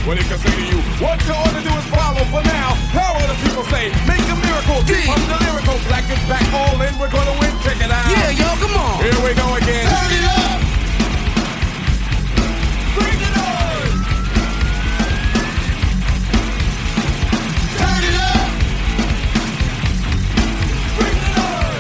What it can say to you, what you ought to do is follow for now. How will the people say, make a miracle, from the lyrical. Black is back, all in, we're gonna win, check it out. Yeah, yo, come on. Here we go again. Turn it up. Bring it on. Turn it up. Bring it on.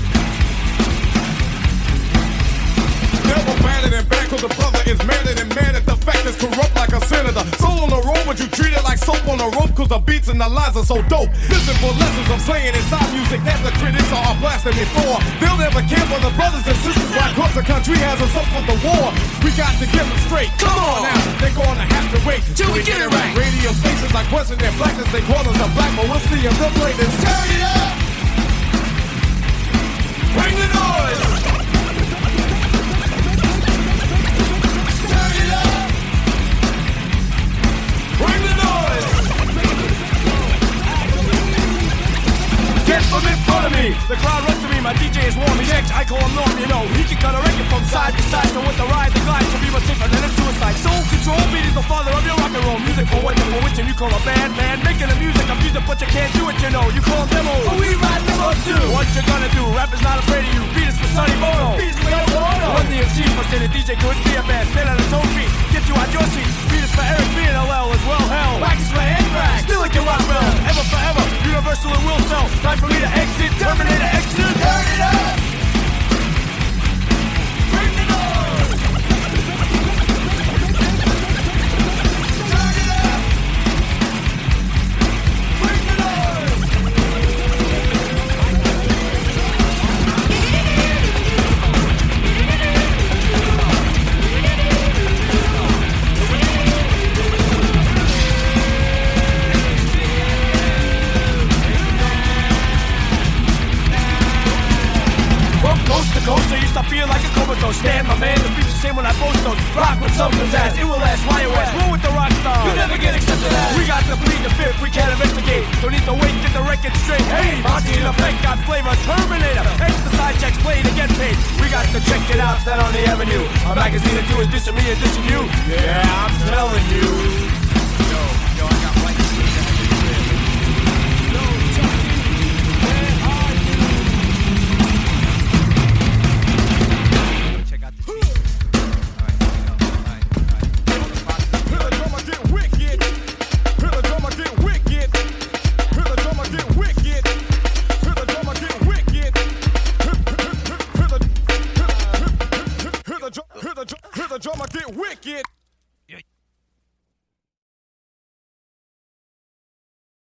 Never batted and back, cause the brother is madder than mad at the fact is corrupt like a senator. Soul on the road, but you treat it like soap on a rope, cause the beats and the lines are so dope. Listen for lessons I'm saying inside music that the critics are blasting me for. They'll never care for the brothers and sisters why cause the country has us up with the war. We got to get them straight. Come on now, they're gonna have to wait till we get it right. Radio stations like question their blackness, they call us a black, but we'll see if they'll play this. Turn it up! Bring the noise! Turn it up! Bring the noise! Get from in front of me! The crowd runs to me, my DJ is warm, he's X, I call him Norm, you know. He can cut a record from side to side, so with the ride, the glide, to be much safer than a suicide. Soul control, beat is the father of your rock and roll. Music for what you're for which, and you call a band, man. Making the music, I'm music, but you can't do it, you know. You call them demos, but we ride demos too. What you gonna do? Rap is not afraid of you. Beat is for Sonny Bono. Beat is for Yoko Ono. Run the MC for say the DJ couldn't be a band. Stand on his own feet, get you out your seat. Beat is for Eric B and LL as well, hell. Wax is for Anthrax, still like your rock bell. Ever forever, universal and will sell. Time for me to exit, Terminator exit. Turn it up! Bring the noise! Turn it up! Bring the noise! From coast to coast, I used to feel like a comatose. Stand my man, the beat's the same when I post those. Rock with something's ass, it will last, why west. Roll with the rock star, you never get accepted as. We got to plead the fifth, we can't investigate. Don't need to wait, get the record straight. Hey, Monty in effect, got flavor, Terminator. Hence the side checks play to get paid. We got to check it out, that on the avenue. A magazine or two is dissing me and dissing you. Yeah, I'm telling you. Yo, I got white. Hear the drummer get wicked.